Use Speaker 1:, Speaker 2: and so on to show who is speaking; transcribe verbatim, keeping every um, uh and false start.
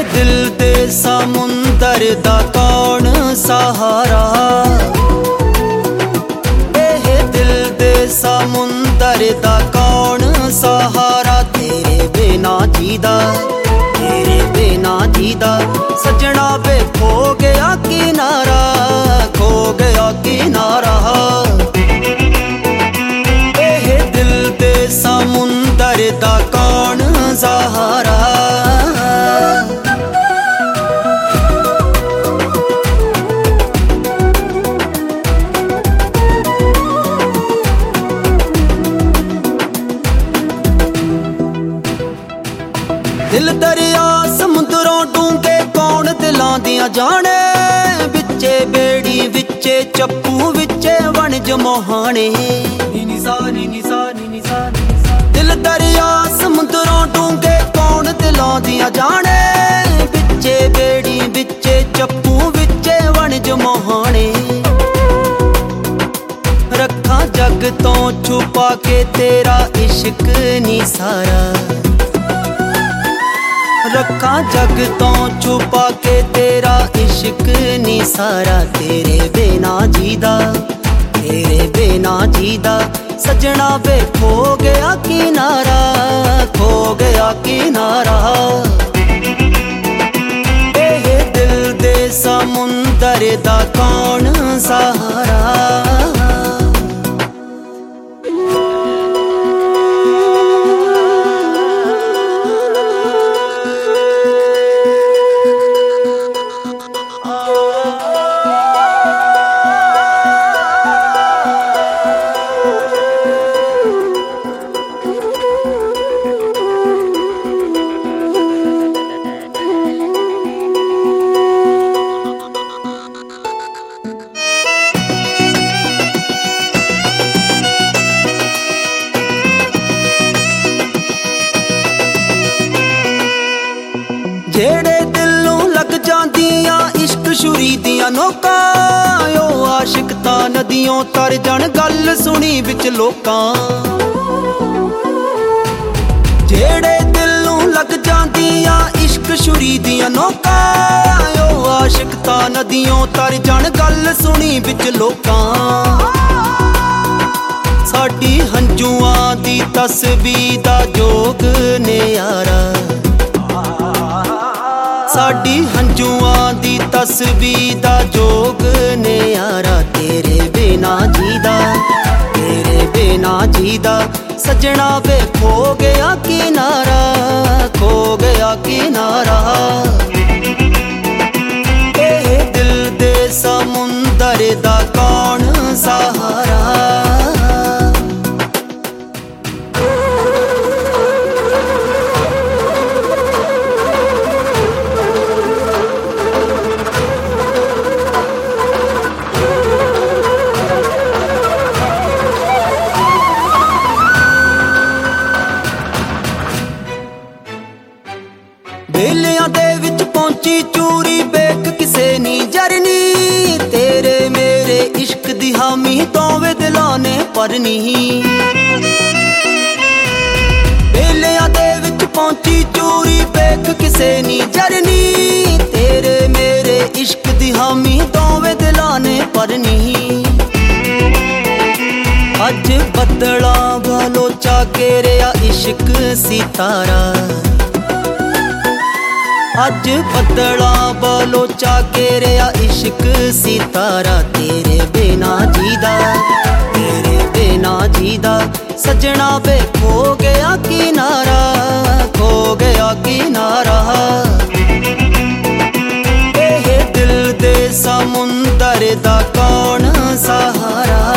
Speaker 1: दिल दे समुंदर दा कौन सहारा, एह दिल दे समुंदर दा कौन सहारा। तेरे बिना जीदा, तेरे बिना जीदा सजना वे खो गया किनारा, खो गया किनारा। एह दिल दे समुंदर दा कौन सहारा। दिल दरिया समुद्रों डूंगे कौन दिलां दियां जाने, विचे बेड़ी विचे चप्पू विचे वणज मोहाने। दिल दरिया समुद्रों डूंगे कौन दिलां दियां जाने, विचे बेड़ी विचे चप्पू विचे वणज मोहाने। रखा जग तो छुपा के तेरा इश्क नी सारा, रखा जग तो छुपा के तेरा इश्क नी सारा। तेरे बिना जीदा, तेरे बिना जीदा सजना वे खो गया किनारा, खो गया किनारा। एह दिल दे समुंदर दा कौन सहारा। जेड़े दिलों लग जांदियां इश्क छुरी दियां नोकां, ओ आशिक तां नदियों तर जान गल सुनी विच लोकां। जेड़े दिलों लग जांदियां इश्क छुरी दियां नोकां, ओ आशिक तां नदियों तर जान गल सुनी विच लोकां। साडी हंजुआं दी तस्वीर दा जोग ने यारा, साडी हंजुआं दी तस्वीर दा जोग ने यारा। तेरे बिना जीदा, तेरे बिना जीदा सजना वे खो गया किनारा, खो गया किनारा। एह दिल दे समुंदर दा कौन सहारा। बेलियां दे विच पहुंची चूरी बेख किसे नी जरनी, तेरे मेरे इश्क दी हामी दोवें दिलां ने भरनी। बेलियां दे विच पहुंची चूरी बेख किसे नी जरनी, तेरे मेरे इश्क दी हामी दोवें दिलां ने भरनी। अज बदलां बलोचा घेरिया इश्क सितारा, अज बदला बलोचा घेरिया इश्क सितारा। तेरे बिना जीदा, तेरे बिना जीदा सजना वे खो गया किनारा, खो गया किनारा। एह दिल दे समुंदर दा कौन सहारा।